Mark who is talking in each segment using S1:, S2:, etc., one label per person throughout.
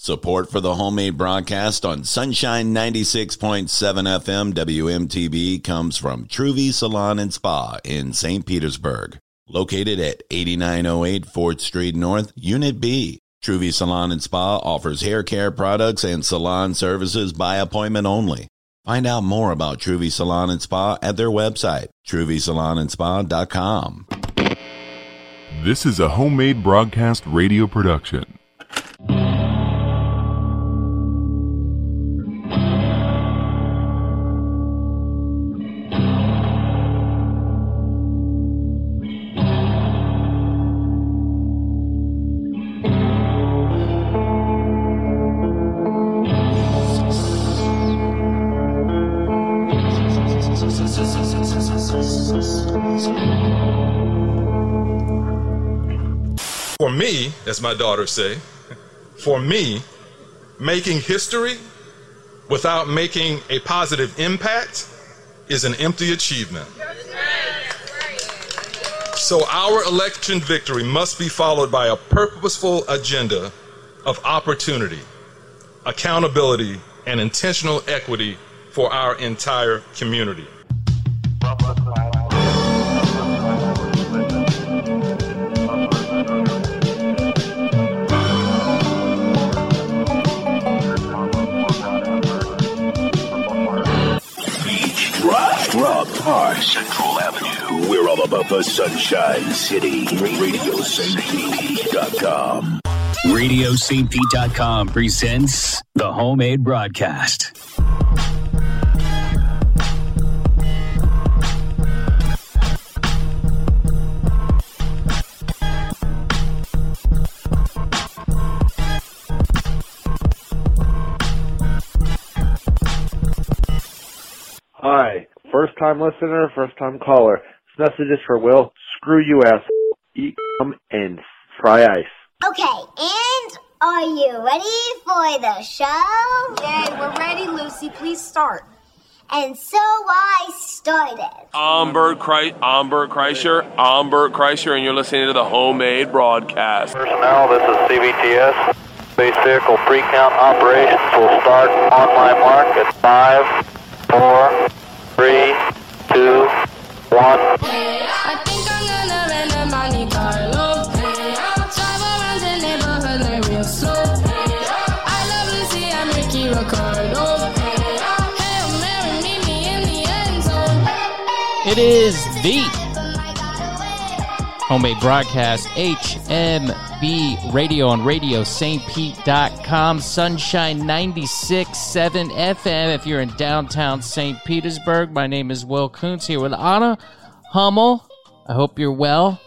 S1: Support for the homemade broadcast on Sunshine 96.7 FM WMTB comes from Truvy Salon and Spa in St. Petersburg. Located at 8908 4th Street North, Unit B. Truvy Salon and Spa offers hair care products and salon services by appointment only. Find out more about Truvy Salon and Spa at their website, TruvySalonandSpa.com.
S2: This is a homemade broadcast radio production.
S3: For me, as my daughters say, for me, making history without making a positive impact is an empty achievement. So our election victory must be followed by a purposeful agenda of opportunity, accountability, and intentional equity for our entire community.
S4: Park, Central Avenue. We're all about the Sunshine City. RadioStPete.com. RadioStPete.com presents the homemade broadcast.
S5: Hi. First time listener, first time caller. This message is for Will. Screw you, ass. Eat and fry ice.
S6: Okay, and are you ready for the show?
S7: Yay, we're ready, Lucy. Please start.
S6: And so I started.
S8: I'm Bert Kreischer, and you're listening to the homemade broadcast.
S9: Personnel, this is CBTS. Base vehicle pre-count operations will start on my mark at 5, 4, 3, 2, 1.
S10: I think I'm gonna rent a Monte Carlo. Drive around the neighborhood like real slow. I love Lucy, I'm Ricky Ricardo. Hail Mary, meet me in the end zone.
S11: It is the homemade broadcast, HMB Radio on RadioStPete.com, Sunshine 96.7 FM. If you're in downtown St. Petersburg, my name is Will Kuntz here with Anna Hummel. I hope you're well.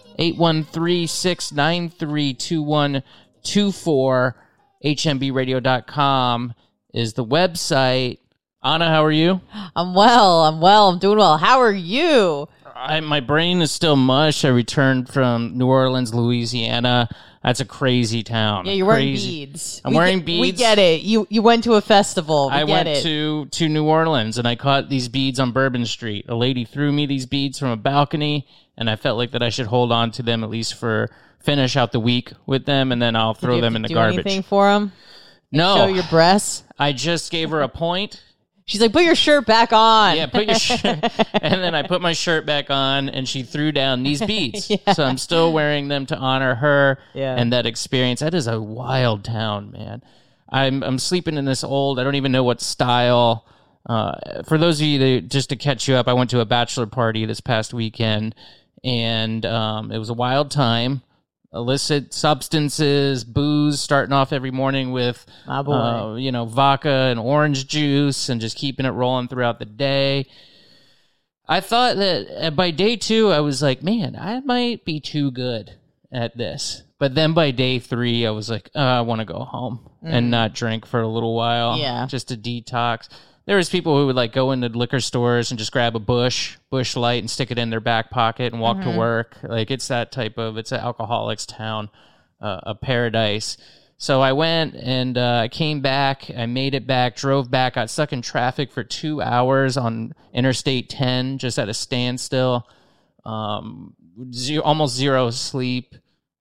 S11: 813-693-2124. HMBradio.com is the website. Anna, how are you?
S12: I'm well. I'm doing well. How are you?
S11: My brain is still mush. I returned from New Orleans, Louisiana. That's a crazy town.
S12: Yeah, you're wearing beads.
S11: I'm wearing beads.
S12: We get it. You went to a festival.
S11: I went to New Orleans, and I caught these beads on Bourbon Street. A lady threw me these beads from a balcony, and I felt like that I should hold on to them at least for finish out the week with them, and then I'll throw them in the garbage.
S12: Did you do anything for them?
S11: No.
S12: Show your breasts?
S11: I just gave her a point.
S12: She's like, put your shirt back on.
S11: Yeah, put your shirt. And then I put my shirt back on, and she threw down these beads. Yeah. So I'm still wearing them to honor her and that experience. That is a wild town, man. I'm sleeping in this old, I don't even know what style. For those of you just to catch you up, I went to a bachelor party this past weekend, and it was a wild time. Illicit substances, booze, starting off every morning with, vodka and orange juice and just keeping it rolling throughout the day. I thought that by day 2, I was like, man, I might be too good at this. But then by day 3, I was like, I want to go home and not drink for a little while.
S12: Yeah.
S11: Just to detox. There was people who would like go into liquor stores and just grab a Bush Light and stick it in their back pocket and walk to work. Like it's an alcoholics town, a paradise. So I went and I came back. I made it back, drove back, got stuck in traffic for 2 hours on Interstate 10, just at a standstill. Almost zero sleep.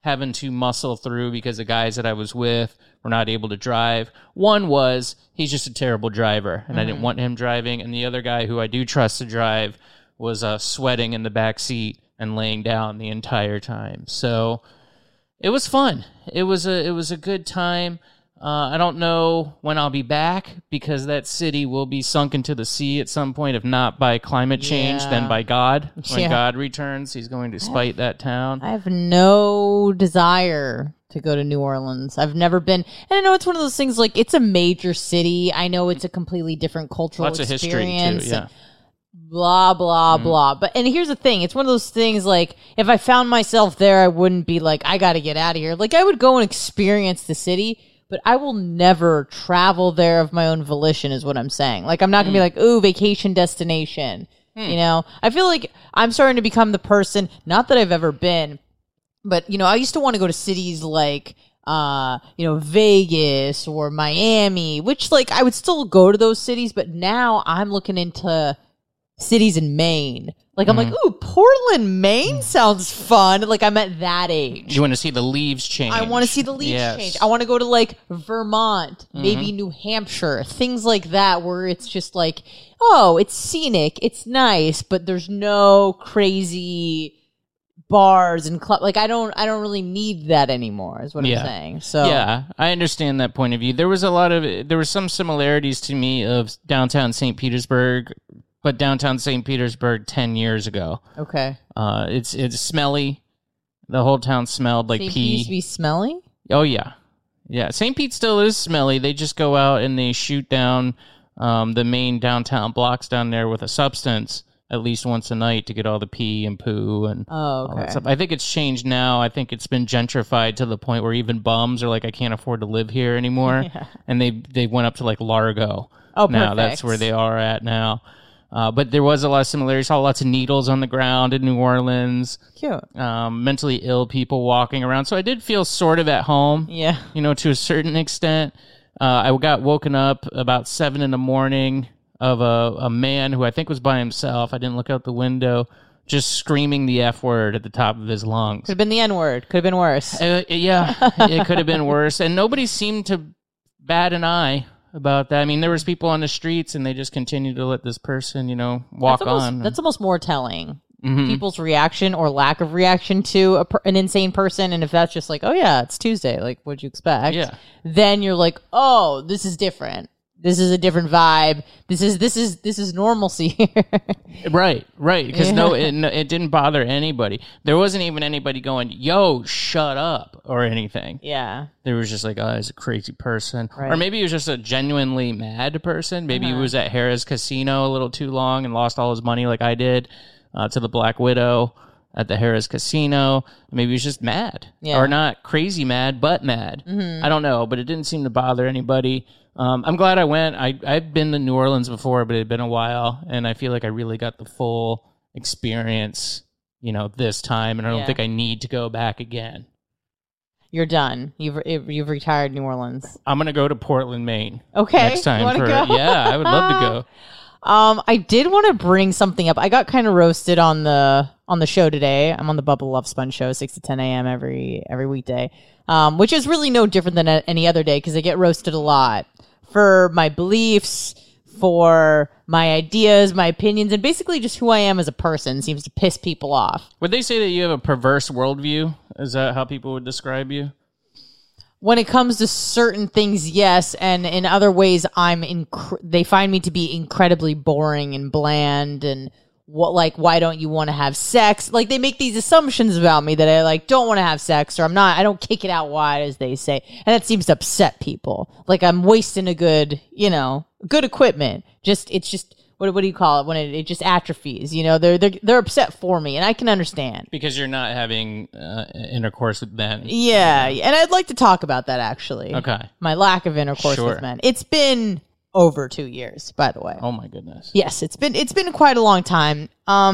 S11: having to muscle through because the guys that I was with were not able to drive. One was he's just a terrible driver, and I didn't want him driving. And the other guy who I do trust to drive was sweating in the back seat and laying down the entire time. So it was fun. It was a good time. I don't know when I'll be back because that city will be sunk into the sea at some point, if not by climate change, then by God. When God returns, he's going to spite that town.
S12: I have no desire to go to New Orleans. I've never been. And I know it's one of those things like it's a major city. I know it's a completely different cultural experience.
S11: Lots of history, too, yeah.
S12: Blah, blah, blah. And here's the thing. It's one of those things like if I found myself there, I wouldn't be like, I got to get out of here. Like I would go and experience the city. But I will never travel there of my own volition is what I'm saying. Like, I'm not going to be like, ooh, vacation destination. You know? I feel like I'm starting to become the person, not that I've ever been, but, you know, I used to want to go to cities like, Vegas or Miami, which, like, I would still go to those cities, but now I'm looking into cities in Maine. Like, I'm like, ooh, Portland, Maine sounds fun. Like, I'm at that age.
S11: You want to see the leaves change.
S12: I want to see the leaves change. I want to go to, like, Vermont, maybe New Hampshire, things like that where it's just like, oh, it's scenic, it's nice, but there's no crazy bars and clubs. Like, I don't really need that anymore is what I'm saying. So
S11: yeah, I understand that point of view. There was some similarities to me of downtown St. Petersburg, but downtown St. Petersburg 10 years ago.
S12: Okay.
S11: It's smelly. The whole town smelled like
S12: St.
S11: pee.
S12: Pete used to be smelly?
S11: Oh, yeah. Yeah, St. Pete still is smelly. They just go out and they shoot down the main downtown blocks down there with a substance at least once a night to get all the pee and poo and all that stuff. I think it's changed now. I think it's been gentrified to the point where even bums are like, I can't afford to live here anymore. And they went up to like Largo.
S12: Oh,
S11: now
S12: perfect.
S11: That's where they are at now. But there was a lot of similarities. Saw lots of needles on the ground in New Orleans.
S12: Cute.
S11: Mentally ill people walking around. So I did feel sort of at home.
S12: Yeah.
S11: You know, to a certain extent. I got woken up about 7 a.m. of a man who I think was by himself. I didn't look out the window. Just screaming the F word at the top of his lungs.
S12: Could have been the N word. Could have been worse.
S11: Yeah, it could have been worse. And nobody seemed to bat an eye about that. I mean, there was people on the streets and they just continued to let this person, you know, walk on.
S12: That's almost more telling. People's reaction or lack of reaction to an insane person. And if that's just like, oh yeah, it's Tuesday. Like, what'd you expect?
S11: Yeah.
S12: Then you're like, oh, this is different. This is a different vibe. This is normalcy here.
S11: Right. Because it didn't bother anybody. There wasn't even anybody going, yo, shut up or anything.
S12: Yeah.
S11: There was just like, oh, he's a crazy person.
S12: Right.
S11: Or maybe he was just a genuinely mad person. Maybe he was at Harrah's Casino a little too long and lost all his money like I did to the Black Widow at the Harrah's Casino. Maybe he was just mad.
S12: Yeah.
S11: Or not crazy mad, but mad. I don't know, but it didn't seem to bother anybody. I'm glad I went. I've been to New Orleans before, but it had been a while, and I feel like I really got the full experience, you know, this time, and I don't think I need to go back again.
S12: You're done. You've retired New Orleans.
S11: I'm gonna go to Portland, Maine.
S12: Okay,
S11: next time.
S12: You wanna go?
S11: Yeah, I would love to go.
S12: I did want to bring something up. I got kind of roasted on the show today. I'm on the Bubba Love Sponge show, 6 to 10 a.m. every weekday, which is really no different than any other day because I get roasted a lot for my beliefs, for my ideas, my opinions, and basically just who I am as a person seems to piss people off.
S11: Would they say that you have a perverse worldview? Is that how people would describe you?
S12: When it comes to certain things, yes, and in other ways, they find me to be incredibly boring and bland. And why don't you want to have sex? Like they make these assumptions about me that I like don't want to have sex, or I don't kick it out wide, as they say, and that seems to upset people. Like I'm wasting a good equipment. It's just. What do you call it when it just atrophies? You know, they're upset for me, and I can understand
S11: because you're not having intercourse with men.
S12: Yeah, and I'd like to talk about that actually.
S11: Okay,
S12: my lack of intercourse with men. It's been over 2 years, by the way.
S11: Oh my goodness.
S12: Yes, it's been quite a long time.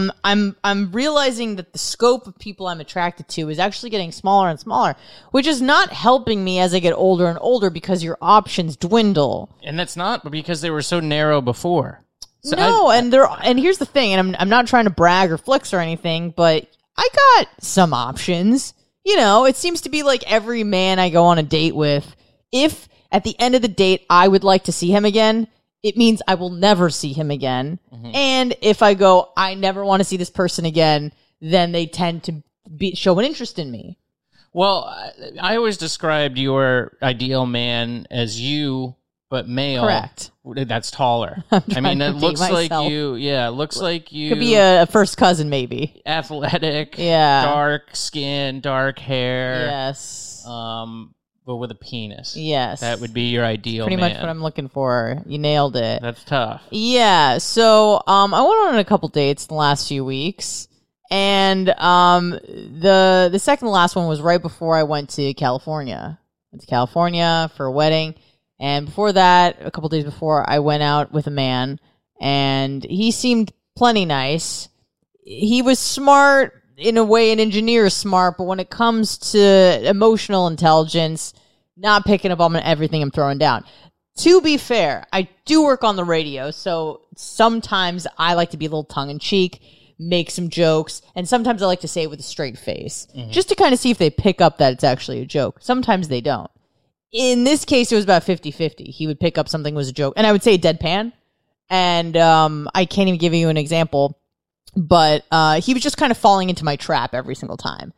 S12: I'm realizing that the scope of people I'm attracted to is actually getting smaller and smaller, which is not helping me as I get older and older because your options dwindle.
S11: And that's not because they were so narrow before.
S12: So and here's the thing, and I'm not trying to brag or flex or anything, but I got some options. you know, it seems to be like every man I go on a date with, if at the end of the date I would like to see him again, it means I will never see him again. Mm-hmm. And if I go, I never want to see this person again, then they tend to show an interest in me.
S11: Well, I always described your ideal man as you, but male.
S12: Correct.
S11: That's taller. I mean, it looks like you. Yeah, it looks like you.
S12: Could be a first cousin, maybe.
S11: Athletic.
S12: Yeah.
S11: Dark skin, dark hair.
S12: Yes.
S11: But with a penis.
S12: Yes.
S11: That would be your ideal
S12: Pretty
S11: man.
S12: much what I'm looking for. You nailed it.
S11: That's tough.
S12: Yeah. So I went on a couple dates in the last few weeks. And the second to last one was right before I went to California. Went to California for a wedding. And before that, a couple days before, I went out with a man. And he seemed plenty nice. He was smart. In a way, an engineer is smart, but when it comes to emotional intelligence, not picking up on everything I'm throwing down. To be fair, I do work on the radio, so sometimes I like to be a little tongue-in-cheek, make some jokes, and sometimes I like to say it with a straight face, just to kind of see if they pick up that it's actually a joke. Sometimes they don't. In this case, it was about 50-50. He would pick up something was a joke, and I would say deadpan, and I can't even give you an example. But he was just kind of falling into my trap every single time.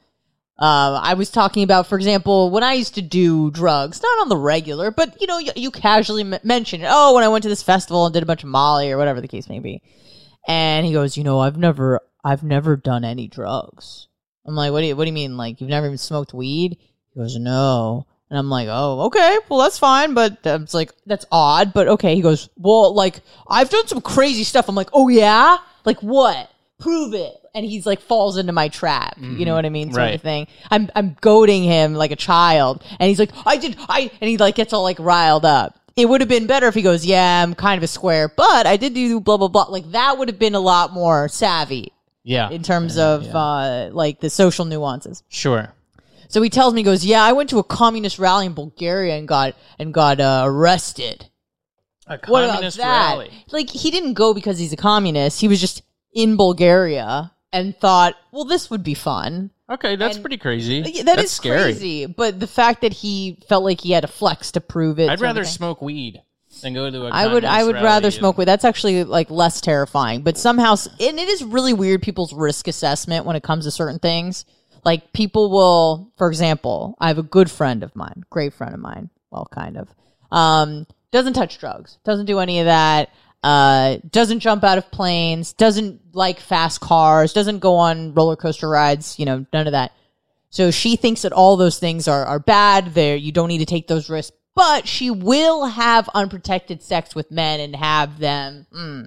S12: I was talking about, for example, when I used to do drugs, not on the regular, but, you know, you casually mention it. Oh, when I went to this festival and did a bunch of Molly or whatever the case may be. And he goes, you know, I've never done any drugs. I'm like, what do you mean? Like, you've never even smoked weed? He goes, no. And I'm like, oh, okay, well, that's fine. But it's like, that's odd. But okay. He goes, well, like, I've done some crazy stuff. I'm like, oh, yeah? Like, what? Prove it. And he's like falls into my trap. You know what I mean? Sort of thing. I'm goading him like a child. And he's like, and he like gets all like riled up. It would have been better if he goes, yeah, I'm kind of a square, but I did do blah, blah, blah. Like that would have been a lot more savvy.
S11: Yeah.
S12: In terms of like the social nuances.
S11: Sure.
S12: So he tells me, he goes, yeah, I went to a communist rally in Bulgaria and got arrested.
S11: A communist rally?
S12: Like he didn't go because he's a communist. He was just in Bulgaria and thought, well, this would be fun.
S11: Okay, that's pretty crazy.
S12: That's
S11: scary.
S12: Crazy. But the fact that he felt like he had a flex to prove it.
S11: I'd rather smoke weed than go to a
S12: I would rather smoke weed. That's actually like less terrifying. But somehow, and it is really weird, people's risk assessment when it comes to certain things. Like people will, for example, I have a good friend of mine, great friend of mine. Well, kind of. Doesn't touch drugs. Doesn't do any of that. Doesn't jump out of planes, doesn't like fast cars, doesn't go on roller coaster rides, you know, none of that. So she thinks that all those things are bad. You don't need to take those risks, but she will have unprotected sex with men and have them.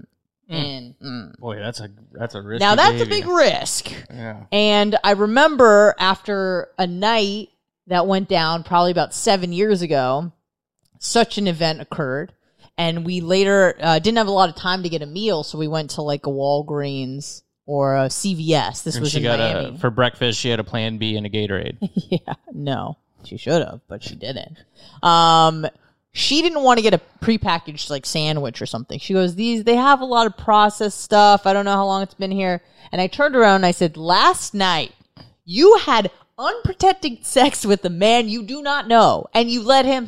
S11: Boy, that's a risk.
S12: Now that's a big risk.
S11: Yeah.
S12: And I remember after a night that went down probably about 7 years ago, such an event occurred. And we later didn't have a lot of time to get a meal, so we went to like a Walgreens or a CVS. This was in Miami.
S11: For breakfast, she had a Plan B and a Gatorade.
S12: Yeah, no, she should have, but she didn't. She didn't want to get a prepackaged like sandwich or something. She goes, they have a lot of processed stuff. I don't know how long it's been here. And I turned around and I said, last night you had unprotected sex with a man you do not know, and you let him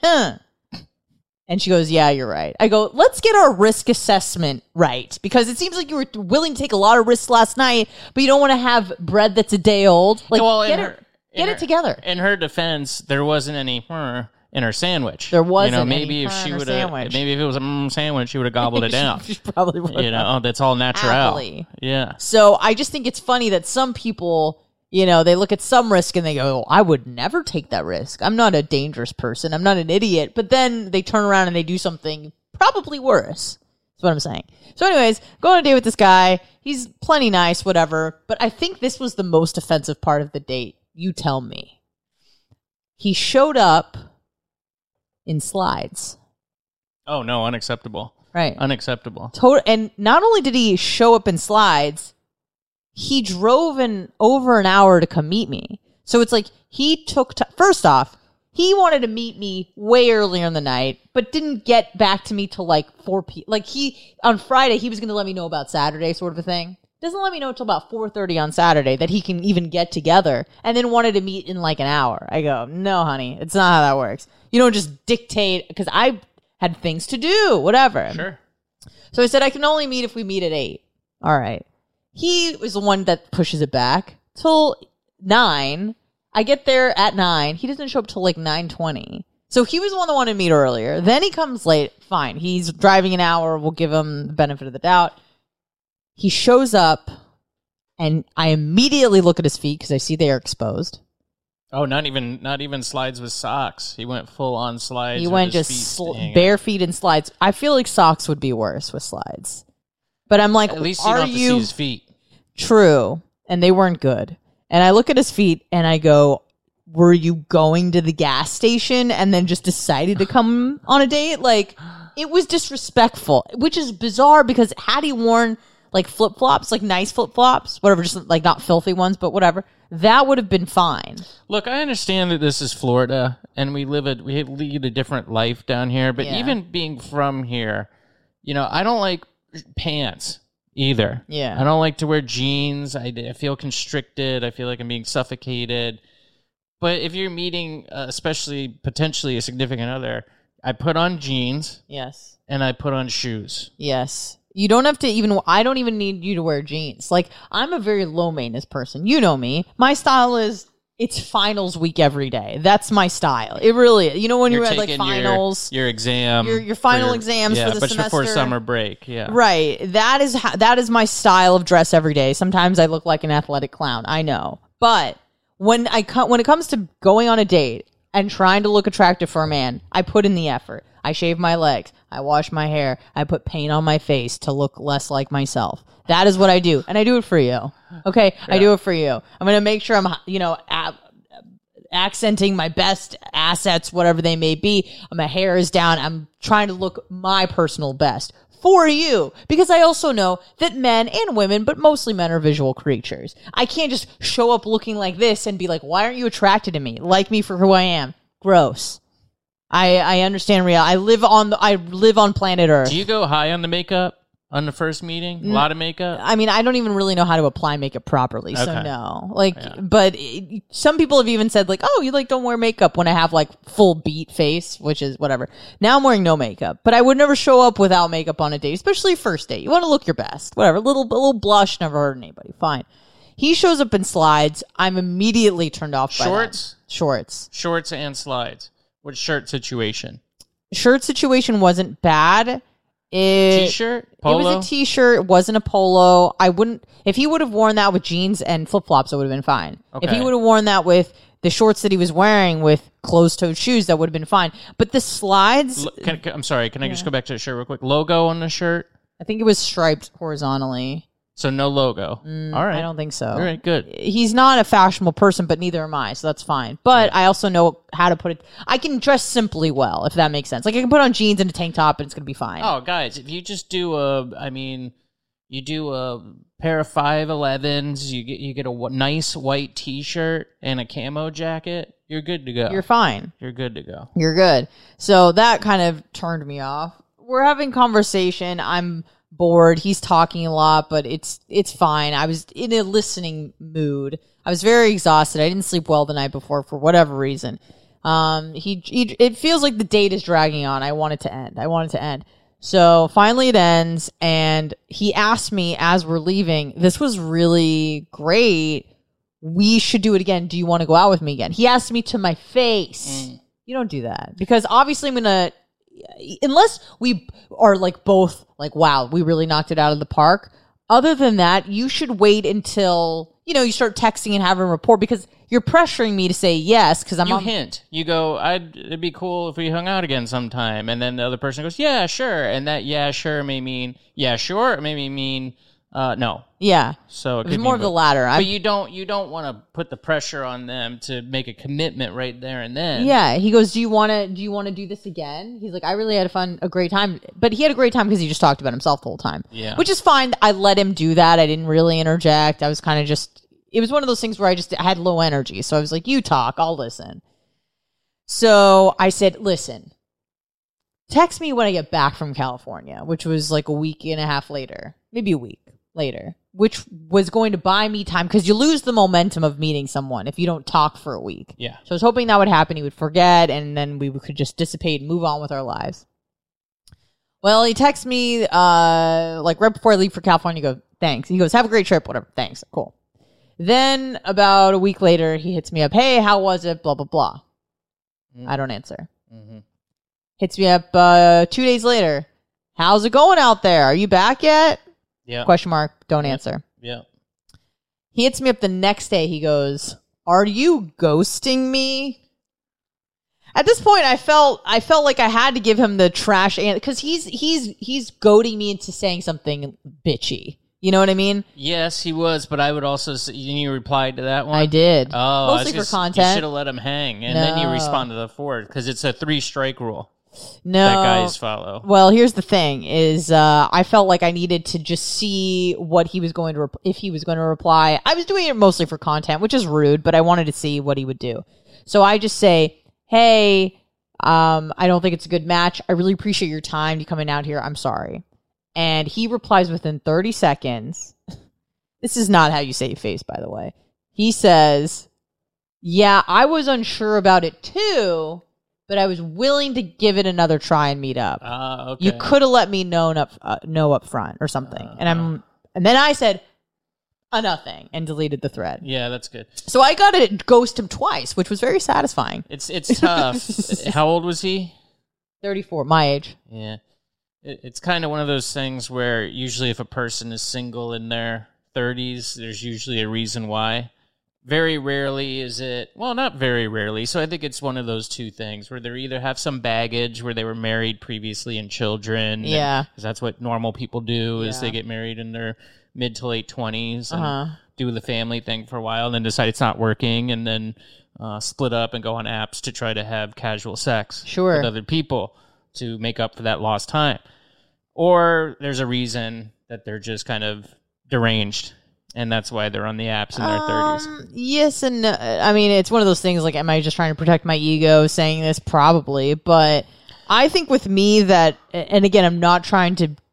S12: And she goes, yeah, you're right. I go, let's get our risk assessment right. Because it seems like you were willing to take a lot of risks last night, but you don't want to have bread that's a day old. Like, get it together.
S11: In her defense, there wasn't any in her sandwich.
S12: There wasn't.
S11: You know, maybe if she would have, maybe if it was a sandwich, she would have gobbled it down.
S12: She probably would.
S11: You know, that's all natural.
S12: Happily.
S11: Yeah.
S12: So I just think it's funny that some people, you know, they look at some risk and they go, oh, I would never take that risk. I'm not a dangerous person. I'm not an idiot. But then they turn around and they do something probably worse. That's what I'm saying. So anyways, go on a date with this guy. He's plenty nice, whatever. But I think this was the most offensive part of the date. You tell me. He showed up in slides.
S11: Oh, no, unacceptable.
S12: Right.
S11: Unacceptable.
S12: And not only did he show up in slides, he drove over an hour to come meet me. So it's like he took first off, he wanted to meet me way earlier in the night, but didn't get back to me till like 4 p.m. Like on Friday, he was going to let me know about Saturday sort of a thing. Doesn't let me know until about 4:30 on Saturday that he can even get together, and then wanted to meet in like an hour. I go, no, honey, it's not how that works. You don't just dictate, because I had things to do, whatever.
S11: Sure.
S12: So I said, I can only meet if we meet at 8. All right. He was the one that pushes it back till 9. I get there at 9. He doesn't show up till like 9:20. So he was the one that wanted to meet earlier. Then he comes late. Fine. He's driving an hour. We'll give him the benefit of the doubt. He shows up, and I immediately look at his feet because I see they are exposed.
S11: Oh, not even slides with socks. He went full on slides.
S12: He went just bare feet and slides. I feel like socks would be worse with slides. But I'm like,
S11: at least you don't have to see his feet.
S12: True. And they weren't good. And I look at his feet and I go, were you going to the gas station and then just decided to come on a date? Like, it was disrespectful, which is bizarre because had he worn like flip-flops, like nice flip-flops, whatever, just like not filthy ones, but whatever, that would have been fine.
S11: Look, I understand that this is Florida and we lead a different life down here, but even being from here, I don't like pants either.
S12: Yeah.
S11: I don't like to wear jeans. I feel constricted. I feel like I'm being suffocated. But if you're meeting, especially potentially a significant other, I put on jeans.
S12: Yes.
S11: And I put on shoes.
S12: Yes. You don't have to I don't even need you to wear jeans. Like, I'm a very low maintenance person. You know me. My style is, it's finals week every day. That's my style. It really is. When you're at like finals.
S11: Your exam.
S12: Your final exams for the
S11: but
S12: semester.
S11: Before summer break. Yeah.
S12: Right. That is my style of dress every day. Sometimes I look like an athletic clown. I know. But when it comes to going on a date and trying to look attractive for a man, I put in the effort. I shave my legs. I wash my hair. I put paint on my face to look less like myself. That is what I do. And I do it for you. Okay? Yeah. I do it for you. I'm going to make sure I'm, accenting my best assets, whatever they may be. My hair is down. I'm trying to look my personal best for you. Because I also know that men and women, but mostly men, are visual creatures. I can't just show up looking like this and be like, why aren't you attracted to me? Like me for who I am. Gross. I understand reality. I live on planet Earth.
S11: Do you go high on the makeup on the first meeting? A lot of makeup?
S12: I mean, I don't even really know how to apply makeup properly, so no. But some people have even said like, oh, you don't wear makeup when I have like full beat face, which is whatever. Now I'm wearing no makeup, but I would never show up without makeup on a date, especially first date. You want to look your best, whatever. A little blush never hurt anybody. Fine. He shows up in slides. I'm immediately turned off by
S11: shorts.
S12: Shorts
S11: and slides. What shirt situation?
S12: Shirt situation wasn't bad.
S11: T-shirt? Polo?
S12: It was a t-shirt. It wasn't a polo. If he would have worn that with jeans and flip-flops, it would have been fine. Okay. If he would have worn that with the shorts that he was wearing with closed-toed shoes, that would have been fine. But the slides...
S11: I'm sorry. Can I just go back to the shirt real quick? Logo on the shirt?
S12: I think it was striped horizontally.
S11: So no logo. All right.
S12: I don't think so.
S11: All right, good.
S12: He's not a fashionable person, but neither am I, so that's fine. But I also know how to put it. I can dress simply well, if that makes sense. Like, I can put on jeans and a tank top, and it's going to be fine.
S11: Oh, guys, if you just do a pair of 511s, you get a nice white T-shirt and a camo jacket, you're good to go.
S12: You're fine.
S11: You're good to go.
S12: You're good. So that kind of turned me off. We're having conversation. I'm bored. He's talking a lot, but it's fine. I was in a listening mood. I was very exhausted. I didn't sleep well the night before for whatever reason. It feels like the date is dragging on. I want it to end. So finally it ends, and he asked me as we're leaving, this was really great. We should do it again. Do you want to go out with me again? He asked me to my face. You don't do that, because obviously I'm going to, unless we are like both like, wow, we really knocked it out of the park. Other than that, you should wait until, you start texting and having a rapport, because you're pressuring me to say yes, because I'm
S11: hint. You go, it'd be cool if we hung out again sometime. And then the other person goes, yeah, sure. And that yeah, sure may mean, yeah, sure. It may mean, no.
S12: Yeah.
S11: So
S12: it was more of the latter.
S11: But you don't want to put the pressure on them to make a commitment right there and then.
S12: Yeah. He goes, do you want to do this again? He's like, I really had a great time. But he had a great time because he just talked about himself the whole time.
S11: Yeah.
S12: Which is fine. I let him do that. I didn't really interject. I was kind of it was one of those things where I had low energy. So I was like, you talk, I'll listen. So I said, listen, text me when I get back from California, which was like a week and a half later, maybe a week later. which was going to buy me time because you lose the momentum of meeting someone if you don't talk for a week.
S11: Yeah.
S12: So I was hoping that would happen. He would forget, and then we could just dissipate and move on with our lives. Well, he texts me like right before I leave for California. He goes, thanks. He goes, have a great trip, whatever. Thanks. Cool. Then about a week later, he hits me up. Hey, how was it? Blah, blah, blah. I don't answer. Hits me up 2 days later. How's it going out there? Are you back yet?
S11: Yeah.
S12: Question mark. Don't answer.
S11: Yeah.
S12: He hits me up the next day. He goes, are you ghosting me? At this point, I felt like I had to give him the trash answer because he's goading me into saying something bitchy. You know what I mean?
S11: Yes, he was, but I would also say, you replied to that one?
S12: I did.
S11: Oh,
S12: mostly for content.
S11: You should have let him hang, and then you respond to the fourth because it's a 3-strike rule.
S12: No,
S11: that guys follow.
S12: Well, here's the thing: is I felt like I needed to just see what he was going to if he was going to reply. I was doing it mostly for content, which is rude, but I wanted to see what he would do. So I just say, "Hey, I don't think it's a good match. I really appreciate your time. You coming out here. I'm sorry." And he replies within 30 seconds. This is not how you save face, by the way. He says, "Yeah, I was unsure about it too." But I was willing to give it another try and meet up.
S11: Okay.
S12: You could have let me know up front or something. And then I said nothing and deleted the thread.
S11: Yeah, that's good.
S12: So I got to ghost him twice, which was very satisfying.
S11: It's tough. How old was he?
S12: 34, my age.
S11: Yeah. It's kind of one of those things where usually if a person is single in their 30s, there's usually a reason why. Very rarely is it, well, not very rarely. So I think it's one of those two things where they either have some baggage where they were married previously and children.
S12: Yeah.
S11: Because that's what normal people do is they get married in their mid to late 20s and do the family thing for a while and then decide it's not working and then split up and go on apps to try to have casual sex with other people to make up for that lost time. Or there's a reason that they're just kind of deranged. And that's why they're on the apps in their 30s.
S12: Yes and no. I mean, it's one of those things like, am I just trying to protect my ego saying this? Probably. But I think with me that, and again, I'm not trying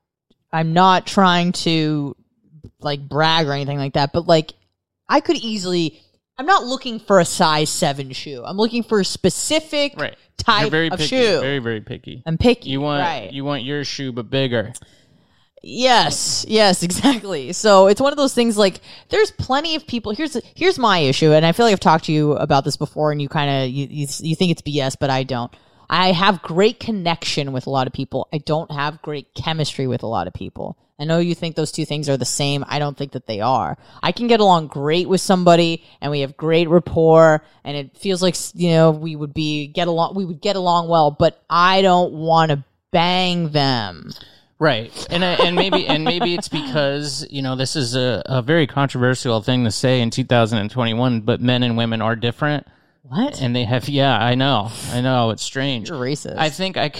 S12: to like brag or anything like that, but like I could easily, I'm not looking for a size 7 shoe. I'm looking for a specific type of shoe.
S11: Very, very picky.
S12: I'm picky.
S11: You want your shoe, but bigger.
S12: Yes, exactly. So it's one of those things like there's plenty of people. Here's my issue, and I feel like I've talked to you about this before, and you kind of you think it's BS, but I don't. I have great connection with a lot of people. I don't have great chemistry with a lot of people. I know you think those two things are the same. I don't think that they are. I can get along great with somebody, and we have great rapport, and it feels like we would get along well. But I don't want to bang them.
S11: Right. And maybe it's because, this is a very controversial thing to say in 2021, but men and women are different.
S12: What?
S11: And they have, I know, it's strange.
S12: You're racist.
S11: I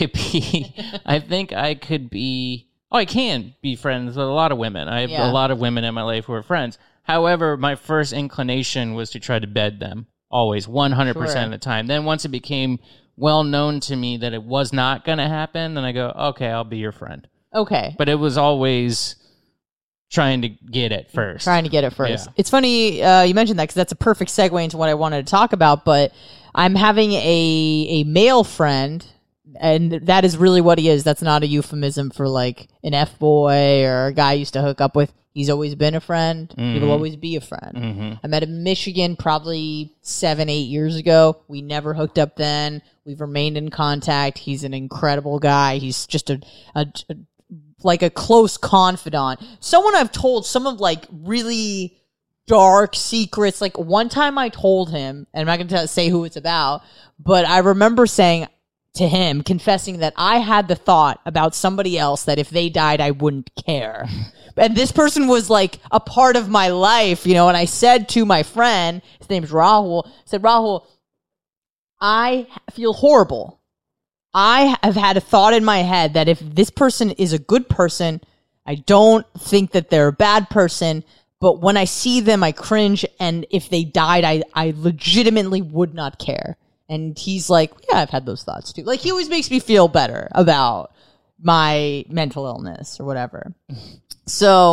S11: can be friends with a lot of women. I have a lot of women in my life who are friends. However, my first inclination was to try to bed them, always, 100% of the time. Then once it became well known to me that it was not going to happen, then I go, okay, I'll be your friend.
S12: Okay.
S11: But it was always trying to get it first.
S12: Yeah. It's funny you mentioned that because that's a perfect segue into what I wanted to talk about. But I'm having a male friend, and that is really what he is. That's not a euphemism for like an F-boy or a guy I used to hook up with. He's always been a friend. He will always be a friend. I met him in Michigan probably 7-8 years ago. We never hooked up then. We've remained in contact. He's an incredible guy. He's just a close confidant. Someone I've told some of like really dark secrets. Like one time I told him, and I'm not going to say who it's about, but I remember saying to him, confessing that I had the thought about somebody else that if they died, I wouldn't care. And this person was like a part of my life, and I said to my friend, his name's Rahul, I said, Rahul, I feel horrible. I have had a thought in my head that if this person is a good person, I don't think that they're a bad person, but when I see them, I cringe, and if they died, I legitimately would not care. And he's like, yeah, I've had those thoughts too. Like, he always makes me feel better about my mental illness or whatever. So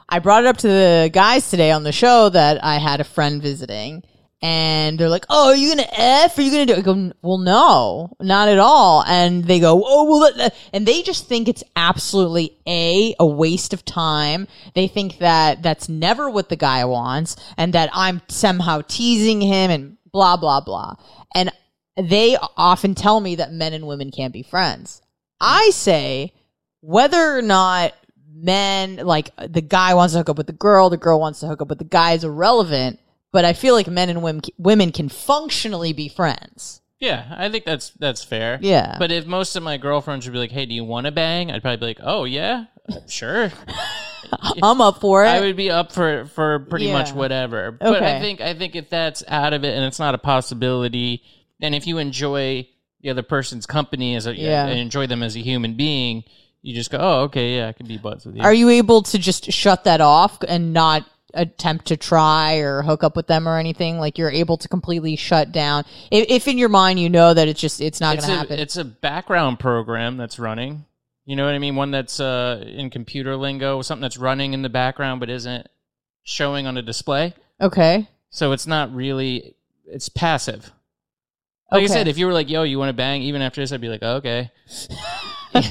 S12: I brought it up to the guys today on the show that I had a friend visiting. And they're like, oh, are you going to F? Are you going to do it? I go, well, no, not at all. And they go, oh, well, and they just think it's absolutely a waste of time. They think that that's never what the guy wants and that I'm somehow teasing him and blah, blah, blah. And they often tell me that men and women can't be friends. I say whether or not men, like the guy wants to hook up with the girl wants to hook up with the guy is irrelevant. But I feel like men and women can functionally be friends.
S11: Yeah, I think that's fair.
S12: Yeah.
S11: But if most of my girlfriends would be like, hey, do you want to bang? I'd probably be like, oh, yeah, sure.
S12: I'm up for it.
S11: I would be up for pretty much whatever. But I think if that's out of it and it's not a possibility, and if you enjoy the other person's company and enjoy them as a human being, you just go, oh, okay, yeah, I can be buds with you.
S12: Are you able to just shut that off and not attempt to try or hook up with them or anything? Like you're able to completely shut down if in your mind you know that it's not going to happen.
S11: It's a background program that's running. You know what I mean? One that's in computer lingo, something that's running in the background but isn't showing on a display.
S12: Okay.
S11: So it's not really, it's passive. Like I said, if you were like, yo, you want to bang? Even after this, I'd be like, oh, okay. But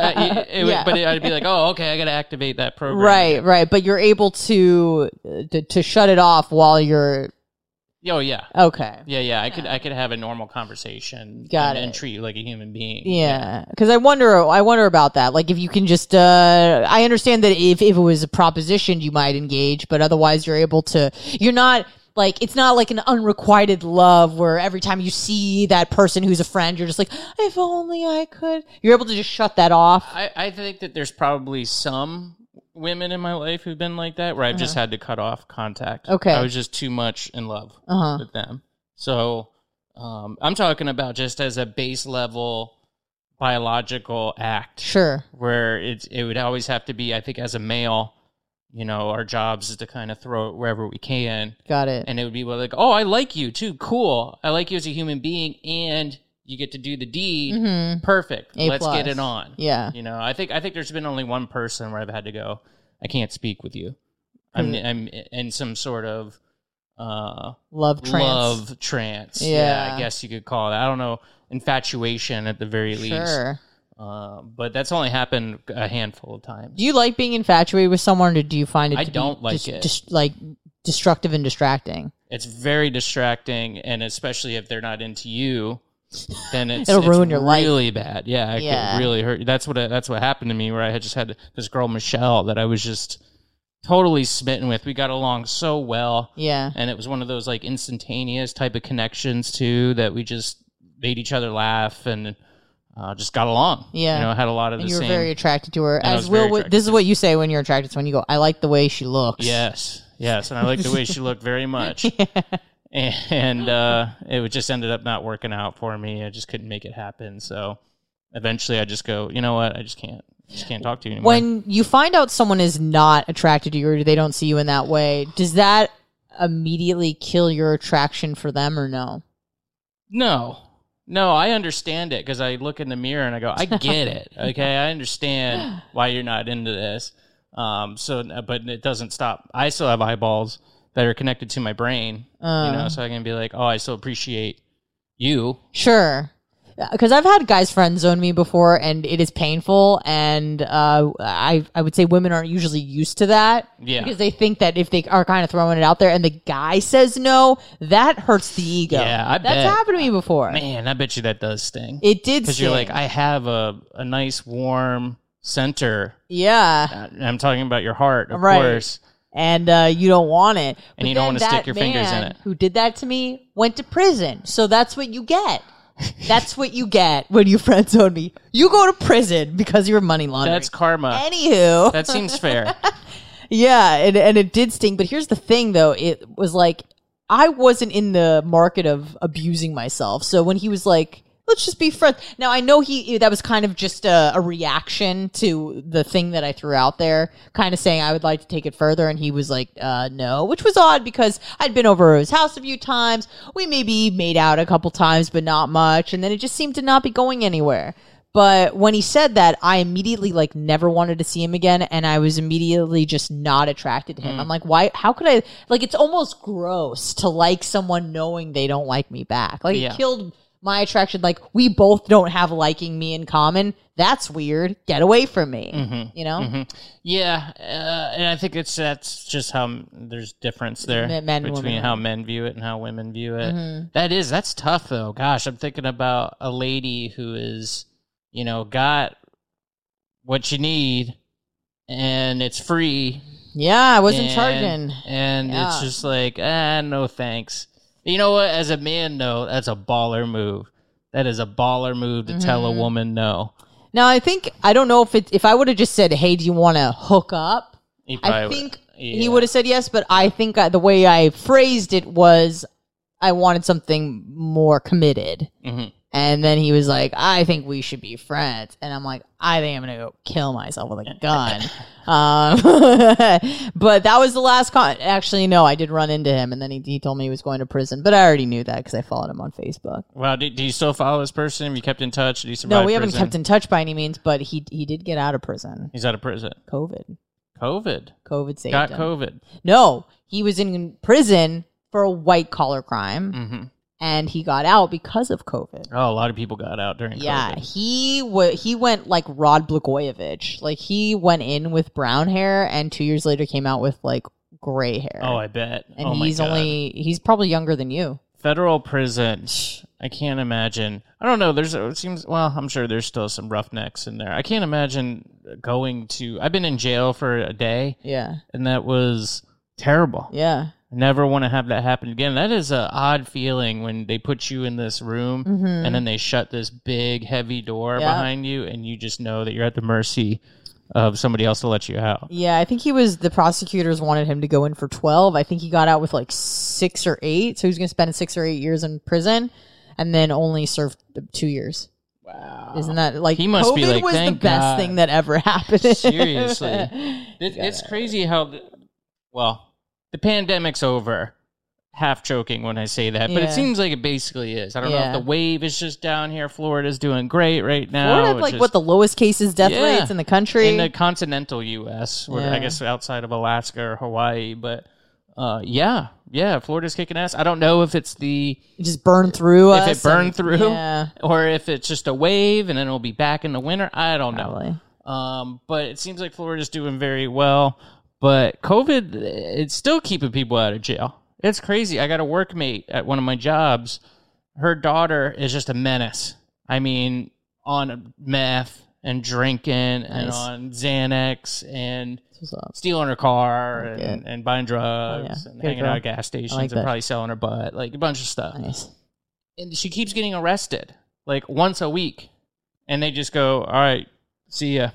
S11: I'd be like, oh, okay, I got to activate that program.
S12: Right. But you're able to shut it off while you're.
S11: Oh yeah.
S12: Okay.
S11: Yeah. I could have a normal conversation. And treat you like a human being.
S12: Yeah. Because I wonder about that. Like if you can just. I understand that if it was a proposition, you might engage, but otherwise you're able to. You're not. Like, it's not like an unrequited love where every time you see that person who's a friend, you're just like, if only I could. You're able to just shut that off.
S11: I think that there's probably some women in my life who've been like that, where I've just had to cut off contact.
S12: Okay.
S11: I was just too much in love with them. So I'm talking about just as a base level biological act.
S12: Sure.
S11: Where it would always have to be, I think, as a male, you know, our jobs is to kind of throw it wherever we can.
S12: Got it.
S11: And it would be like, oh, I like you too. Cool. I like you as a human being, and you get to do the deed. Mm-hmm. Perfect. Let's get it on.
S12: Yeah.
S11: You know, I think there's been only one person where I've had to go, I can't speak with you. I'm in some sort of
S12: love
S11: trance. Yeah, I guess you could call it. I don't know, infatuation at the very least.
S12: Sure.
S11: But that's only happened a handful of times.
S12: Do you like being infatuated with someone, or do you find it?
S11: I don't like it.
S12: Like destructive and distracting.
S11: It's very distracting, and especially if they're not into you, then
S12: it'll ruin your life.
S11: Really bad. Yeah, it could really hurt. That's what happened to me. Where I had just had this girl Michelle that I was just totally smitten with. We got along so well.
S12: Yeah,
S11: and it was one of those like instantaneous type of connections too, that we just made each other laugh and. Just got along.
S12: Yeah.
S11: You know, had a lot of
S12: and
S11: the
S12: you
S11: same.
S12: were very attracted to her. As Will, this is what you say when you're attracted to someone. You go, I like the way she looks.
S11: Yes. And I like the way she looked very much. And it just ended up not working out for me. I just couldn't make it happen. So eventually I just go, you know what? I just can't talk to you anymore.
S12: When you find out someone is not attracted to you or they don't see you in that way, does that immediately kill your attraction for them or no?
S11: No, I understand it because I look in the mirror and I go, I get it. Okay, I understand why you're not into this. But it doesn't stop. I still have eyeballs that are connected to my brain, you know, so I can be like, oh, I still appreciate you.
S12: Sure. Because I've had guys friend zone me before, and it is painful, and I would say women aren't usually used to that.
S11: Yeah.
S12: Because they think that if they are kind of throwing it out there and the guy says no, that hurts the ego.
S11: Yeah,
S12: That's happened to me before.
S11: Man, I bet you that does sting.
S12: It did sting.
S11: Because you're like, I have a nice warm center.
S12: Yeah.
S11: I'm talking about your heart, of course.
S12: And you don't want it.
S11: And you don't want to stick your fingers in it.
S12: Who did that to me went to prison. So that's what you get. That's what you get when you friend zone me. You go to prison because you're money laundering.
S11: That's karma.
S12: Anywho.
S11: That seems fair.
S12: Yeah, and it did sting. But here's the thing, though. It was like, I wasn't in the market of abusing myself. So when he was like, let's just be friends. Now, I know that was kind of just a reaction to the thing that I threw out there, kind of saying I would like to take it further. And he was like, no, which was odd because I'd been over his house a few times. We maybe made out a couple times, but not much. And then it just seemed to not be going anywhere. But when he said that, I immediately like never wanted to see him again, and I was immediately just not attracted to him. I'm like, why? How could I? Like, it's almost gross to like someone knowing they don't like me back. Like, it killed my attraction. Like, we both don't have liking me in common. That's weird. Get away from me. You know?
S11: Yeah, and I think that's just how there's difference there between how men view it and how women view it. That's tough though. Gosh, I'm thinking about a lady who is, you know, got what you need and it's free.
S12: Yeah, I wasn't charging.
S11: And it's just like, no thanks. You know what? As a man, though, that's a baller move. That is a baller move to tell a woman no.
S12: Now, I don't know if I would have just said, hey, do you want to hook up? I think he would have said yes, but I think the way I phrased it was I wanted something more committed. And then he was like, I think we should be friends. And I'm like, I think I'm going to go kill myself with a gun. But that was the last Actually, no, I did run into him. And then he told me he was going to prison. But I already knew that because I followed him on Facebook.
S11: Wow. Do you still follow this person? Have you kept in touch? Did he survive
S12: No, we haven't
S11: prison?
S12: kept in touch by any means. But he did get out of prison.
S11: He's out of prison.
S12: COVID saved
S11: Got
S12: him.
S11: COVID.
S12: No, he was in prison for a white-collar crime. And he got out because of COVID.
S11: Oh, a lot of people got out during COVID.
S12: Yeah, he went like Rod Blagojevich. Like, he went in with brown hair and 2 years later came out with like gray hair.
S11: Oh, I bet.
S12: And he's probably younger than you.
S11: Federal prison. I can't imagine. I don't know. I'm sure there's still some roughnecks in there. I can't imagine I've been in jail for a day.
S12: Yeah.
S11: And that was terrible.
S12: Yeah.
S11: I never want to have that happen again. That is an odd feeling when they put you in this room and then they shut this big, heavy door behind you and you just know that you're at the mercy of somebody else to let you out.
S12: Yeah, I think the prosecutors wanted him to go in for 12. I think he got out with like 6 or 8. So he was going to spend 6 or 8 years in prison and then only served 2 years.
S11: Wow.
S12: Isn't that like
S11: he must
S12: COVID
S11: be like,
S12: was the
S11: thank
S12: best
S11: God.
S12: thing that ever happened.
S11: Seriously. It's crazy how, the pandemic's over. Half joking when I say that, but it seems like it basically is. I don't know if the wave is just down here. Florida's doing great right now.
S12: Florida had the lowest cases, death rates in the country.
S11: In the continental U.S., I guess outside of Alaska or Hawaii. But Florida's kicking ass. I don't know if it's
S12: it just burned through us.
S11: If it burned through, or if it's just a wave and then it'll be back in the winter. I don't know. But it seems like Florida's doing very well. But COVID, it's still keeping people out of jail. It's crazy. I got a workmate at one of my jobs. Her daughter is just a menace. I mean, on meth and drinking and on Xanax and stealing her car and buying drugs and hanging out at gas stations and probably selling her butt. Like a bunch of stuff.
S12: Nice.
S11: And she keeps getting arrested like once a week. And they just go, all right, see ya.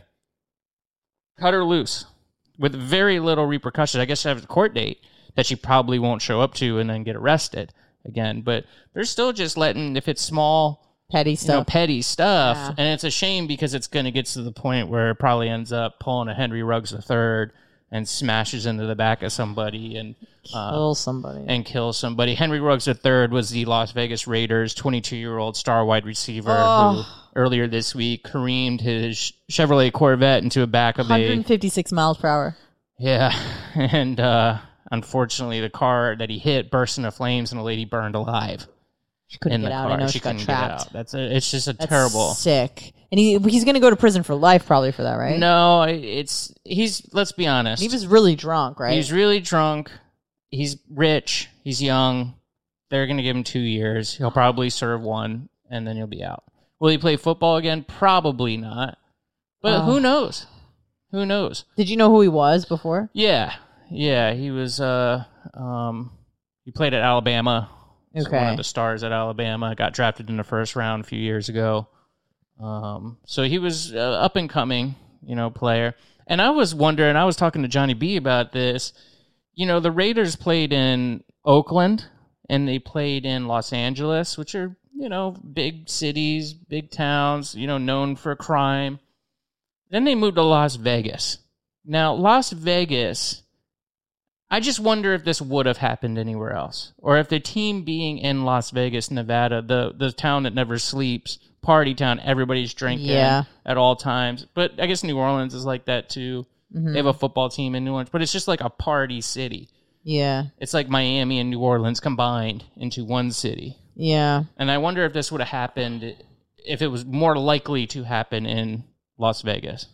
S11: Cut her loose. With very little repercussions. I guess she has a court date that she probably won't show up to and then get arrested again. But they're still just letting, if it's small,
S12: petty stuff.
S11: And it's a shame because it's going to get to the point where it probably ends up pulling a Henry Ruggs III and smashes into the back of somebody and
S12: kill somebody.
S11: Henry Ruggs III was the Las Vegas Raiders' 22-year-old star wide receiver who earlier this week careened his Chevrolet Corvette into a back of
S12: 156 miles per hour.
S11: Yeah, and unfortunately, the car that he hit burst into flames and a lady burned alive.
S12: She couldn't get out. I know she got trapped.
S11: It's just terrible.
S12: Sick. And he's going to go to prison for life probably for that, right?
S11: No, let's be honest.
S12: He was really drunk, right?
S11: He's really drunk. He's rich. He's young. They're going to give him 2 years. He'll probably serve 1, and then he'll be out. Will he play football again? Probably not. But who knows? Who knows?
S12: Did you know who he was before?
S11: Yeah. He was, he played at Alabama. He's one of the stars at Alabama. Got drafted in the first round a few years ago. So he was up and coming, player. And I was wondering, I was talking to Johnny B about this. The Raiders played in Oakland and they played in Los Angeles, which are, big cities, big towns, known for crime. Then they moved to Las Vegas. Now, Las Vegas, I just wonder if this would have happened anywhere else. Or if the team being in Las Vegas, Nevada, the town that never sleeps, party town. Everybody's drinking
S12: Yeah.
S11: at all times. But I guess New Orleans is like that too.
S12: Mhm.
S11: They have a football team in New Orleans, but it's just like a party city.
S12: Yeah.
S11: It's like Miami and New Orleans combined into one city.
S12: Yeah.
S11: And I wonder if this would have happened, if it was more likely to happen in Las Vegas.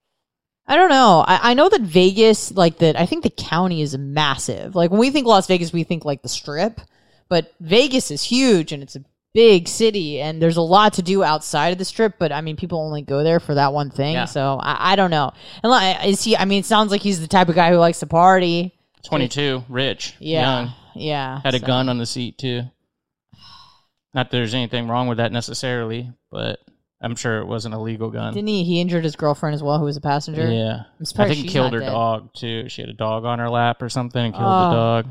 S12: I don't know. I know that Vegas, like I think the county is massive. Like when we think Las Vegas, we think like the Strip, but Vegas is huge and it's a big city and there's a lot to do outside of the Strip. But I mean, people only go there for that one thing.
S11: Yeah.
S12: So I don't know. And is he? I mean, it sounds like he's the type of guy who likes to party.
S11: 22, rich,
S12: Yeah.
S11: young.
S12: Yeah.
S11: Had a gun on the seat too. Not that there's anything wrong with that necessarily, but I'm sure it wasn't a legal gun.
S12: Didn't he? He injured his girlfriend as well, who was a passenger.
S11: Yeah.
S12: I'm surprised
S11: I think he
S12: she's
S11: killed
S12: not
S11: her
S12: dead.
S11: dog too. She had a dog on her lap or something and killed
S12: Oh.
S11: the dog.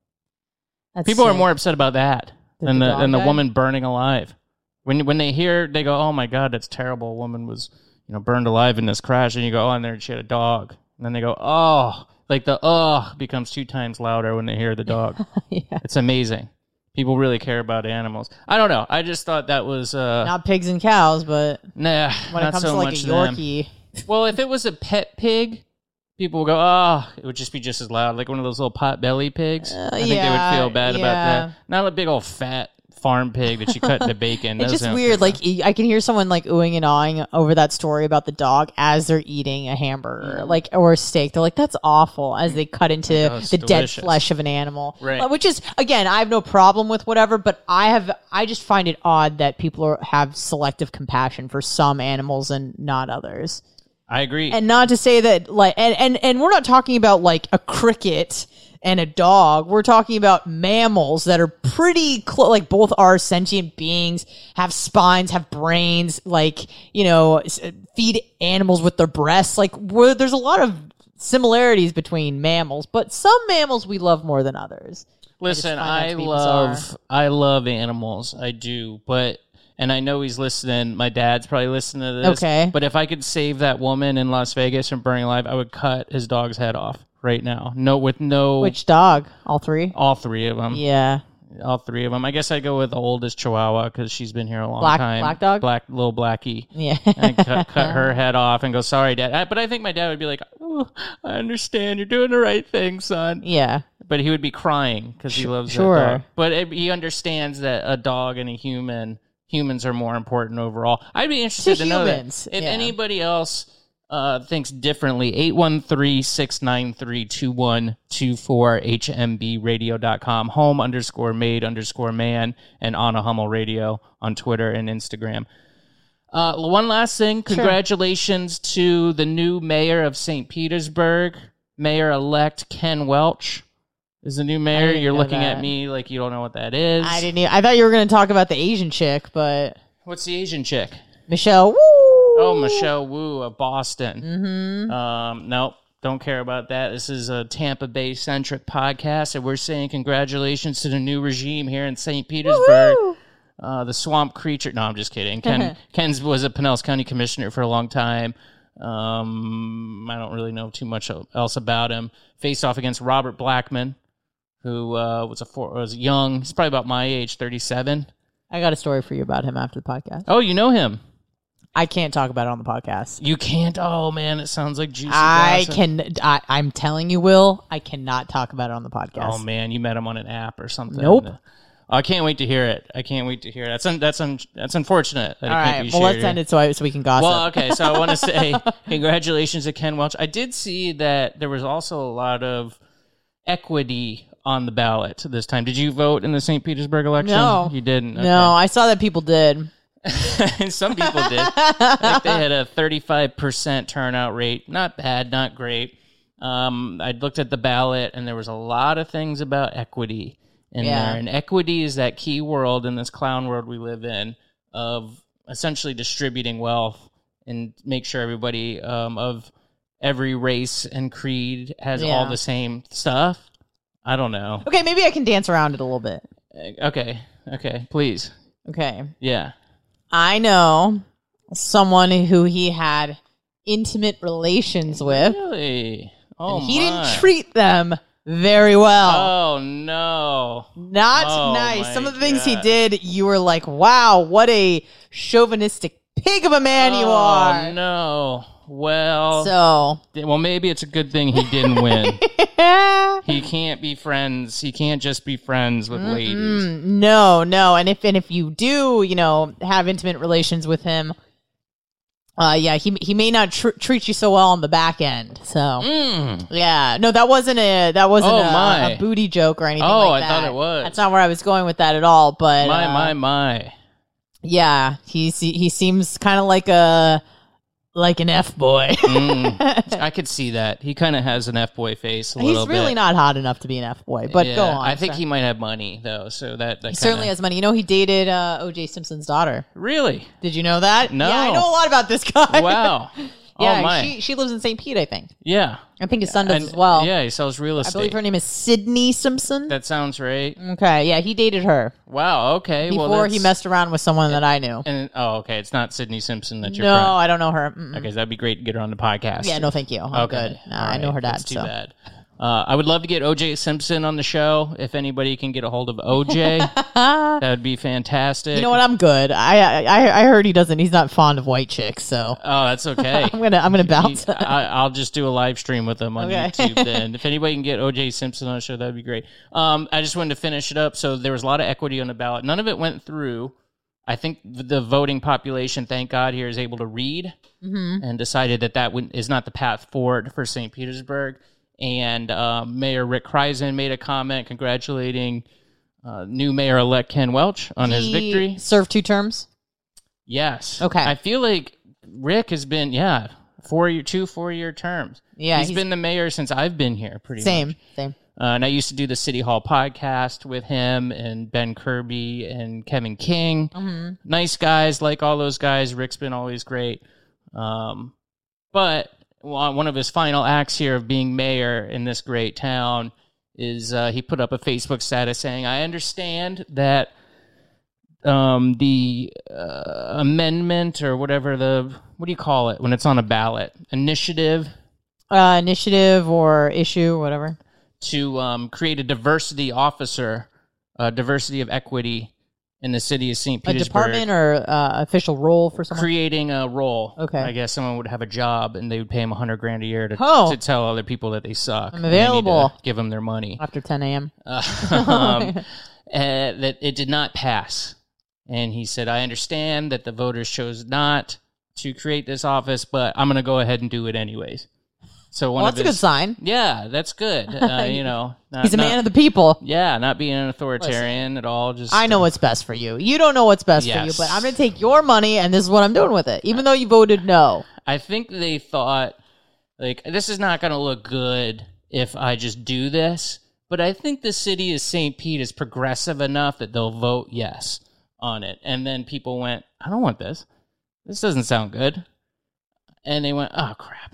S12: That's
S11: People are
S12: sick.
S11: more upset about that
S12: That
S11: than
S12: the
S11: the
S12: dog
S11: than the
S12: died?
S11: woman burning alive. When they hear, they go, "Oh my God, that's terrible." A woman was, burned alive in this crash, and you go, "Oh, and there she had a dog." And then they go, "Oh," like the becomes 2 times louder when they hear the dog.
S12: Yeah.
S11: It's amazing. People really care about animals. I don't know. I just thought that was
S12: Not pigs and cows, but
S11: nah.
S12: when
S11: not
S12: it comes
S11: so
S12: to like a
S11: much them.
S12: Yorkie,
S11: Well, if it was a pet pig, people would go, "Oh," it would just be just as loud, like one of those little pot belly pigs. I think they
S12: yeah,
S11: would feel bad about
S12: yeah.
S11: that. Not a big old fat farm pig that you cut into bacon.
S12: it's
S11: Those
S12: just
S11: don't
S12: weird.
S11: feel
S12: Like I can hear someone like oohing and awing over that story about the dog as they're eating a hamburger, like or a steak. They're like, "That's awful," as they cut into
S11: it's
S12: the dead
S11: delicious.
S12: flesh of an animal.
S11: Right.
S12: Which is again, I have no problem with whatever, but I just find it odd that people have selective compassion for some animals and not others.
S11: I agree.
S12: And not to say that like and we're not talking about like a cricket and a dog. We're talking about mammals that are pretty close, like both are sentient beings, have spines, have brains, like, feed animals with their breasts. Like there's a lot of similarities between mammals, but some mammals we love more than others.
S11: Listen,
S12: I just find that to be
S11: I love animals. I do, and I know he's listening. My dad's probably listening to this.
S12: Okay.
S11: But if I could save that woman in Las Vegas from burning alive, I would cut his dog's head off right now.
S12: Which dog? All three?
S11: All 3 of them.
S12: Yeah.
S11: All 3 of them. I guess I'd go with the oldest Chihuahua because she's been here a long
S12: Black-
S11: time.
S12: black dog?
S11: Little Blackie.
S12: Yeah.
S11: And cut her head off and go, "Sorry, Dad." But I think my dad would be like, "Oh, I understand. You're doing the right thing, son."
S12: Yeah.
S11: But he would be crying because he loves
S12: Sure.
S11: that dog. But he understands that a dog and humans are more important overall. I'd be interested to know
S12: humans,
S11: that. If
S12: yeah.
S11: anybody else thinks differently, 813-693-2124, hmbradio.com, home_made_man, and Anna Hummel Radio on Twitter and Instagram. One last thing. Congratulations to the new mayor of St. Petersburg, Mayor-elect Ken Welch. Is the new mayor.
S12: didn't
S11: You're
S12: know
S11: looking
S12: that.
S11: at me like you don't know what that is.
S12: I thought you were going to talk about the Asian chick, but
S11: What's the Asian chick?
S12: Michelle Woo.
S11: Oh, Michelle Wu of Boston.
S12: Mm-hmm.
S11: Nope, don't care about that. This is a Tampa Bay centric podcast, and we're saying congratulations to the new regime here in St. Petersburg. The swamp creature. No, I'm just kidding. Ken's was a Pinellas County commissioner for a long time. I don't really know too much else about him. Faced off against Robert Blackman, who was young. He's probably about my age, 37.
S12: I got a story for you about him after the podcast.
S11: Oh, you know him.
S12: I can't talk about it on the podcast.
S11: You can't? Oh, man, it sounds like juicy
S12: I'm telling you, Will, I cannot talk about it on the podcast.
S11: Oh, man, you met him on an app or something.
S12: Nope.
S11: I can't wait to hear it. That's unfortunate. That
S12: All
S11: it can't
S12: right,
S11: be
S12: well, let's
S11: shared.
S12: end it so we can gossip.
S11: Well, okay, so I want to say congratulations to Ken Welch. I did see that there was also a lot of equity on the ballot this time. Did you vote in the St. Petersburg election?
S12: No.
S11: You didn't? Okay.
S12: No, I saw that people did.
S11: Some people did. I think they had a 35% turnout rate. Not bad, not great. I looked at the ballot, and there was a lot of things about equity in there. And equity is that key world in this clown world we live in of essentially distributing wealth and make sure everybody of every race and creed has all the same stuff. I don't know.
S12: Okay, maybe I can dance around it a little bit.
S11: Okay, please.
S12: Okay.
S11: Yeah.
S12: I know someone who he had intimate relations with.
S11: Really? Oh,
S12: and he didn't treat them very well.
S11: Oh, no.
S12: Not nice. Some of the things he did, you were like, wow, what a chauvinistic pig of a man you are.
S11: Oh, no. Well, maybe it's a good thing he didn't win. He can't be friends. He can't just be friends with ladies.
S12: No. And if you do, have intimate relations with him, he may not treat you so well on the back end. So yeah, no, that wasn't a booty joke or anything like that.
S11: I thought it was.
S12: That's not where I was going with that at all. But
S11: my.
S12: Yeah, he seems kind of like an F-boy.
S11: I could see that. He kind of has an F-boy face a little bit.
S12: He's really not hot enough to be an F-boy, but go on.
S11: I think he might have money, though, so that
S12: he certainly has money. He dated O.J. Simpson's daughter.
S11: Really?
S12: Did you know that?
S11: No.
S12: Yeah, I know a lot about this guy.
S11: Wow.
S12: Yeah, she lives in St. Pete, I think.
S11: Yeah.
S12: I think his son does as well.
S11: Yeah, he sells real estate.
S12: I believe her name is Sydney Simpson.
S11: That sounds right.
S12: Okay, yeah, he dated her.
S11: Wow, okay.
S12: Before he messed around with someone that I knew.
S11: Okay, it's not Sydney Simpson that you're
S12: No,
S11: friend.
S12: I don't know her.
S11: Okay, so that'd be great to get her on the podcast.
S12: Yeah, no, thank you. I'm good. No, I know her dad.
S11: That's too bad. I would love to get O.J. Simpson on the show. If anybody can get a hold of O.J., that would be fantastic.
S12: You know what? I'm good. I heard he's not fond of white chicks, so.
S11: Oh, that's okay.
S12: I'm gonna bounce.
S11: I'll just do a live stream with him on YouTube then. If anybody can get O.J. Simpson on the show, that'd be great. I just wanted to finish it up. So there was a lot of equity on the ballot. None of it went through. I think the voting population, thank God, here is able to read and decided that is not the path forward for St. Petersburg. And Mayor Rick Kreisen made a comment congratulating new mayor-elect Ken Welch on his victory.
S12: Served 2 terms?
S11: Yes.
S12: Okay.
S11: I feel like Rick has been, 4-year terms.
S12: Yeah.
S11: He's been the mayor since I've been here, pretty much.
S12: Same.
S11: And I used to do the City Hall podcast with him and Ben Kirby and Kevin King.
S12: Mm-hmm.
S11: Nice guys, like all those guys. Rick's been always great. But one of his final acts here of being mayor in this great town is he put up a Facebook status saying, I understand that the amendment or whatever what do you call it when it's on a ballot? Initiative
S12: or issue, whatever.
S11: To create a diversity officer, diversity of equity in the city of St. Petersburg.
S12: A department or official role for someone?
S11: Creating a role.
S12: Okay.
S11: I guess someone would have a job and they would pay him $100,000 a year to tell other people that they suck.
S12: I'm available.
S11: Give them their money.
S12: After 10 a.m.
S11: That it did not pass. And he said, I understand that the voters chose not to create this office, but I'm going to go ahead and do it anyways. So
S12: that's a good sign.
S11: Yeah, that's good. He's
S12: a man of the people.
S11: Yeah, not being an authoritarian at all. Just
S12: I know what's best for you. You don't know what's best for you, but I'm going to take your money, and this is what I'm doing with it, even though you voted no.
S11: I think they thought, this is not going to look good if I just do this, but I think the city of St. Pete is progressive enough that they'll vote yes on it. And then people went, I don't want this. This doesn't sound good. And they went, oh, crap.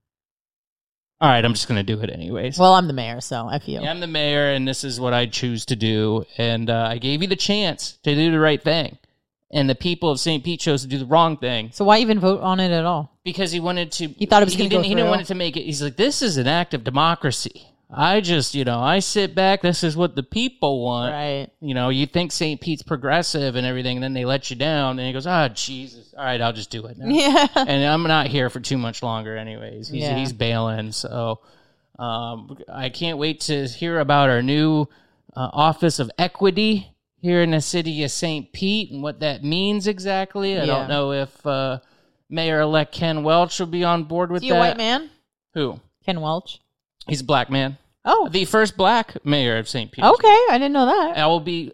S11: All right, I'm just going to do it anyways.
S12: Well, I'm the mayor, so I feel.
S11: Yeah, I'm the mayor, and this is what I choose to do. And I gave you the chance to do the right thing. And the people of St. Pete chose to do the wrong thing.
S12: So why even vote on it at all?
S11: Because he wanted to.
S12: He thought it was going to go through.
S11: He didn't want it to make it. He's like, this is an act of democracy. I just, I sit back. This is what the people want.
S12: Right.
S11: You think St. Pete's progressive and everything, and then they let you down. And he goes, Jesus. All right, I'll just do it now.
S12: Yeah.
S11: And I'm not here for too much longer anyways. He's bailing. So I can't wait to hear about our new Office of Equity here in the city of St. Pete and what that means exactly. I don't know if Mayor-elect Ken Welch will be on board with that.
S12: Is he a white man?
S11: Who?
S12: Ken Welch.
S11: He's a black man.
S12: Oh.
S11: The first black mayor of St. Pete.
S12: Okay, I didn't know that.
S11: I will be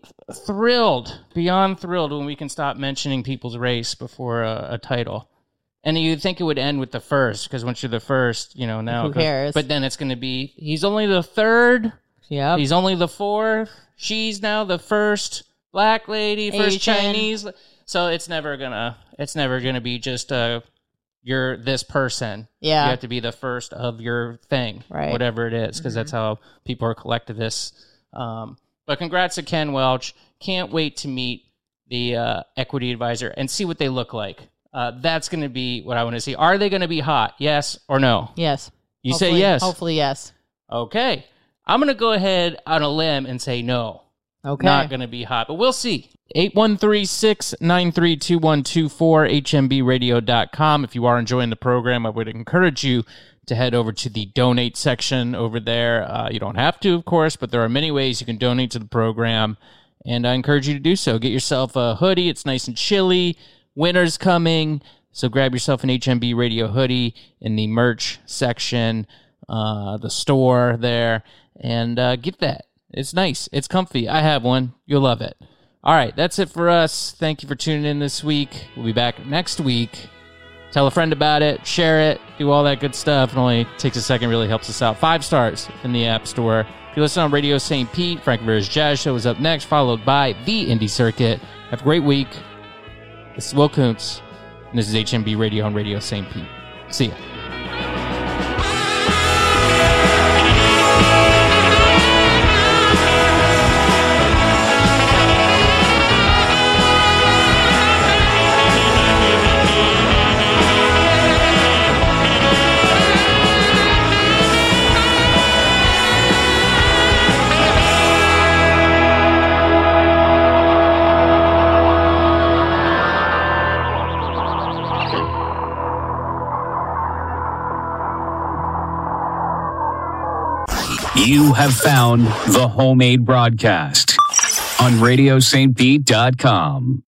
S11: beyond thrilled when we can stop mentioning people's race before a title. And you'd think it would end with the first, because once you're the first, now.
S12: Who cares?
S11: But then it's going to be, he's only the third.
S12: Yeah.
S11: He's only the fourth. She's now the first black lady, first
S12: Asian.
S11: Chinese. So it's never gonna be just you're this person.
S12: Yeah.
S11: You have to be the first of your thing,
S12: right?
S11: Whatever it is, because that's how people are collectivists. But congrats to Ken Welch. Can't wait to meet the equity advisor and see what they look like. That's going to be what I want to see. Are they going to be hot? Yes or no?
S12: Yes.
S11: You say yes.
S12: Hopefully, yes.
S11: Okay. I'm going to go ahead on a limb and say no.
S12: Okay.
S11: Not going to be hot, but we'll see. 813-693-2124, hmbradio.com. If you are enjoying the program, I would encourage you to head over to the donate section over there. You don't have to, of course, but there are many ways you can donate to the program, and I encourage you to do so. Get yourself a hoodie. It's nice and chilly. Winter's coming, so grab yourself an HMB Radio hoodie in the merch section, the store there, and get that. It's nice. It's comfy. I have one. You'll love it. All right, that's it for us. Thank you for tuning in this week. We'll be back next week. Tell a friend about it. Share it. Do all that good stuff. It only takes a second. Really helps us out. 5 stars in the App Store. If you listen on Radio St. Pete, Frank Rivera's Jazz Show is up next, followed by The Indie Circuit. Have a great week. This is Will Kuntz, and this is HMB Radio on Radio St. Pete. See ya.
S13: You have found the Homemade Broadcast on RadioSt.Pete.com.